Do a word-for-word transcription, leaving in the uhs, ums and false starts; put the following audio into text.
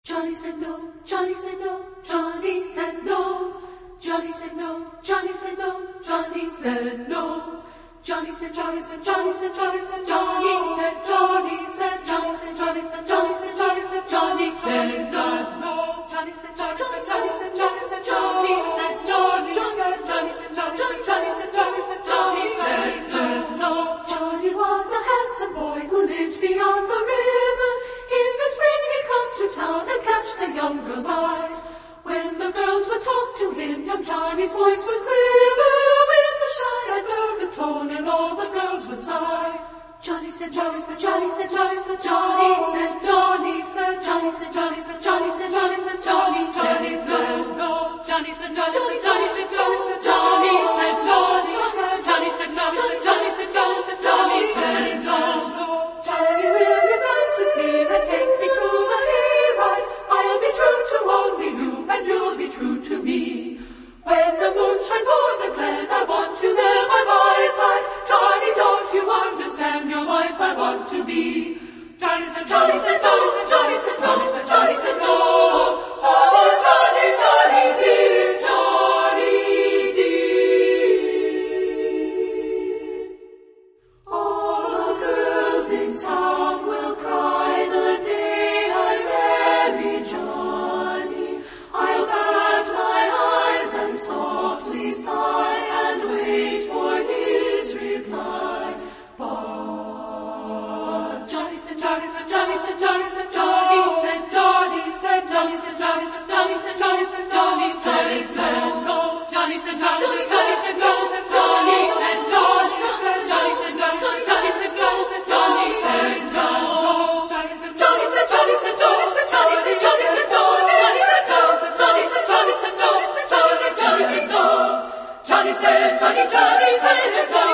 Johnny said no, Johnny said no, Johnny said no. Johnny said no, Johnny said no, Johnny said no. Johnny said, Johnny said, Johnny said, Johnny said, Johnny said, Johnny said, Johnny said, Johnny said, Johnny said, Johnny said, Johnny said no. Johnny said, Johnny said, Johnny said, Johnny said, Johnny said, Johnny said, Johnny said, Johnny said, Johnny said, Johnny said, Johnny said no. Johnny was a handsome boy who lived beyond the river. In the spring he'd come to town and catch the young girls' eyes. When the girls would talk to him, young Johnny's voice would quiver. When the shy-eyed nervous tone and all the girls would sigh. Johnny said, Johnny said, Johnny said, Johnny said, Johnny said, Johnny said, Johnny said, Johnny said, Johnny said, Johnny said, Johnny said no. Johnny said, Johnny said, Johnny said, Johnny said, Johnny said, Johnny said, Johnny said, Johnny said, Johnny said, Johnny said, Johnny said no. Johnny, will you dance with me and take me to the hayride? I'll be true to only you and you'll be true to me. When the moon shines o'er the glen, I want you there by my side. Johnny, don't you understand? Your wife I want to be. Johnny said, Johnny said, Johnny said, Johnny said, Johnny said, Johnny said no. Oh, Johnny, Johnny dear, Johnny dear. All the girls in town will cry the day I marry Johnny. I'll bat my eyes and softly sigh and wait for his reply. But Johnny said, Johnny said, Johnny said, Johnny said, Johnny said, Johnny said, Johnny said, Johnny said, Johnny said, Johnny said, Johnny said, said no. Johnny said, Johnny said, Johnny said, Johnny said, Johnny said, Johnny said, Johnny said, Johnny said, Johnny said, Johnny said, Johnny said, no. Johnny said, Johnny said, Johnny said, Johnny said, Johnny said, Johnny said, Johnny said, Johnny said, Johnny said, Johnny said, Johnny said, Johnny said, Johnny said, no. Johnny said, Johnny, Johnny, Johnny said, Johnny.